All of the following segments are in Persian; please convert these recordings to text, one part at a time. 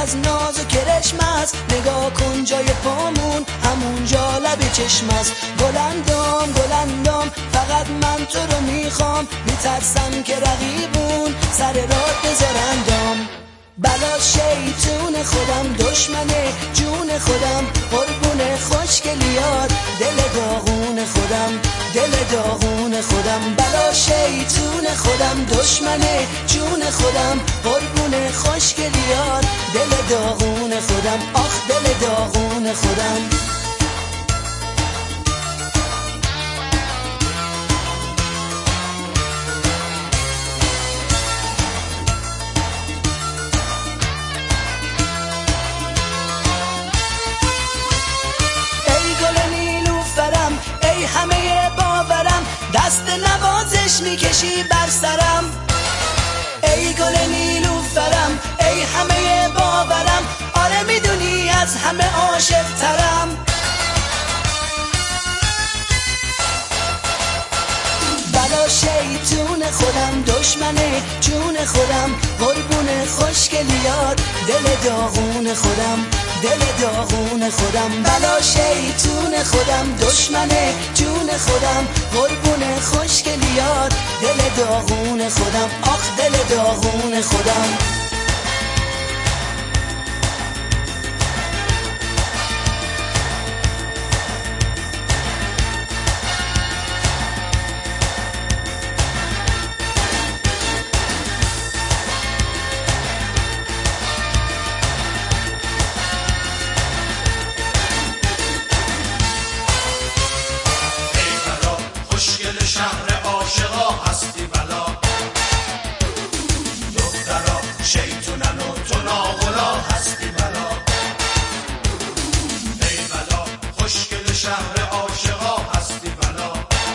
از ناز و کرشم است. نگاه کن جای پامون همونجا لب چشم است. گلندام گلندام فقط من تو رو میخوام، میترسم که رقیبون سر راه بذارندام. بلا شیطون خودم دشمن جون خودم، قربون خوشگلیات دل داغون خودم، دل داغون خودم. بلا شیطون خودم دشمن جون خودم، قربون خوشگلیات دل داغون خودم، آخ دل داغون خودم. همه باورم دست نوازش میکشی بر سرم. ای گل نیلوفرم ای همه باورم، آره میدونی از همه عاشق ترم. بلا شیطون خودم دشمن جون خودم، قربون خوشگلیات دل داغون خودم، دل داغون خودم. بلا شیطون خودم دشمن جون خودم، قربون خوشگلیات دل داغون خودم، آخ دل داغون خودم. شهر عاشقا هستی بلا، دخترا شیطونن و تو ناغلا هستی بلا. ای بلا خوشگل شهر عاشقا هستی بلا،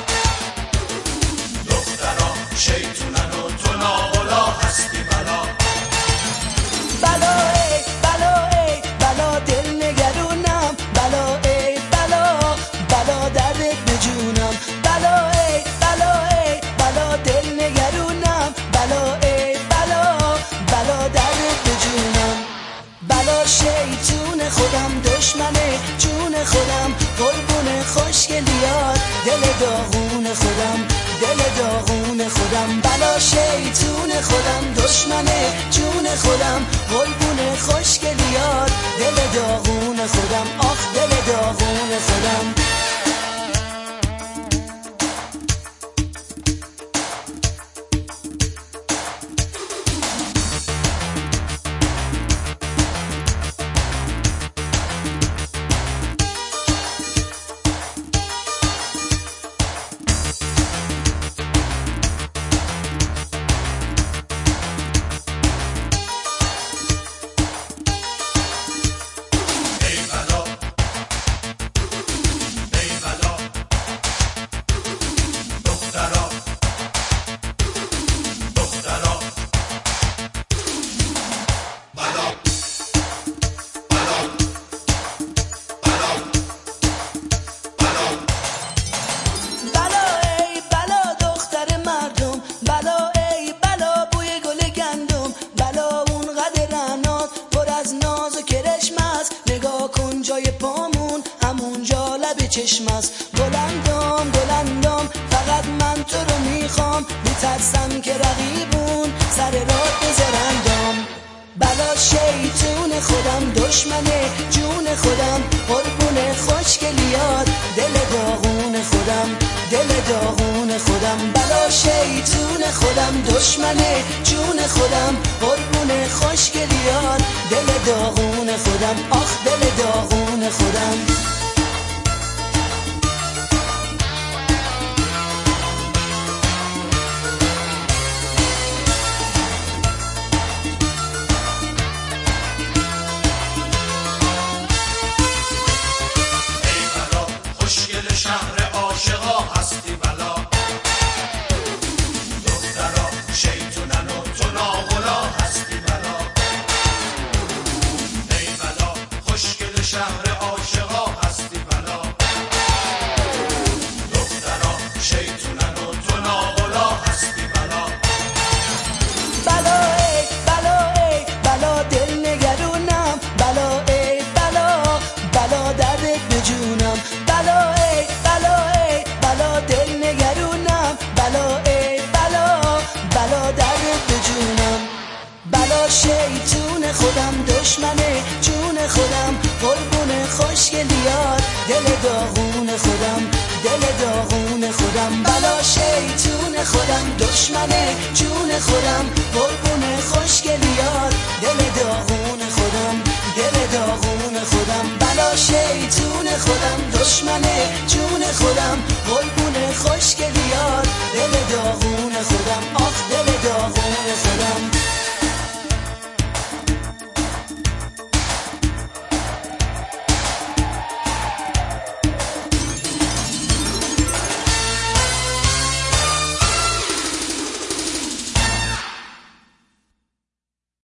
دخترا شیطونن و تو ناغلا هستی بلا. بلا ای بلا ای بلا دل نگرونم، بلا ای بلا بلا دردت به جونم. بلا شیطون خودم دشمن جون خودم، قربون خوشگلیات دل داغون خودم، دل داغون خودم. بلا شیطون خودم دشمن جون خودم، قربون خوشگلیات دل داغون خودم، آخ دل داغون خودم. چشم است. گلندام گلندام فقط من تو رو میخوام، میترسم که رقیبون سر راه بذارندام. بلا شیطون خودم دشمن جون خودم، قربون خوشگلیات دل داغون خودم، دل داغون خودم. بلا شیطون خودم دشمن جون خودم، قربون خوشگلیات دل داغون خودم، آخ دل داغون خودم. شهر عاشقا هستی بلا، دخترا شیطونن و تو ناغلا هستی بلا. ای بلا خوشگل شهر عاشقا هستی بلا شیطون خودم، دشمنه جون خودم، قربون خوشگلیات، دل داغون خودم، دل داغون خودم. بلا شیطون خودم، دشمنه جون خودم، قربون خوشگلیات، دل داغون خودم، دل داغون خودم. بلا شیطون خودم، دشمنه جون خودم، قربون خوشگلیات، دل داغون